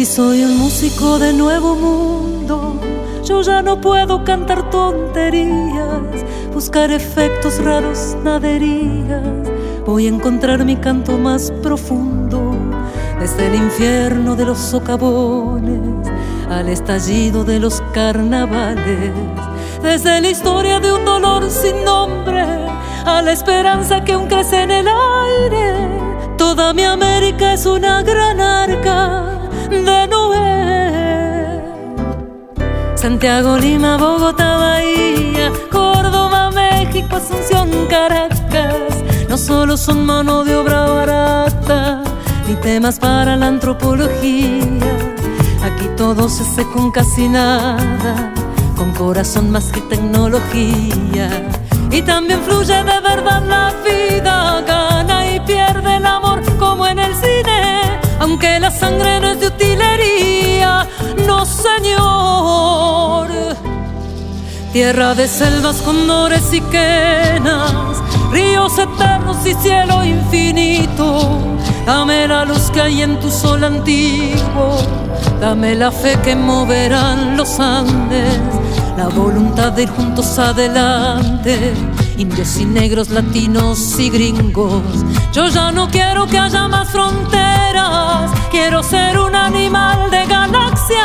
Si soy un músico de nuevo mundo, yo ya no puedo cantar tonterías, buscar efectos raros, naderías. Voy a encontrar mi canto más profundo, desde el infierno de los socavones al estallido de los carnavales, desde la historia de un dolor sin nombre a la esperanza que aún crece en el aire. Toda mi América es una gran arca de Noé. Santiago, Lima, Bogotá, Bahía, Córdoba, México, Asunción, Caracas, no solo son mano de obra barata ni temas para la antropología. Aquí todo se hace con casi nada, con corazón más que tecnología. Y también fluye de verdad la vida, gana y pierde el amor como en el cine, aunque la sangre no es de utilería, no señor. Tierra de selvas, condores y quenas, ríos eternos y cielo infinito. Dame la luz que hay en tu sol antiguo, dame la fe que moverán los Andes, la voluntad de ir juntos adelante, indios y negros, latinos y gringos. Yo ya no quiero que haya más fronteras, quiero ser un animal de galaxia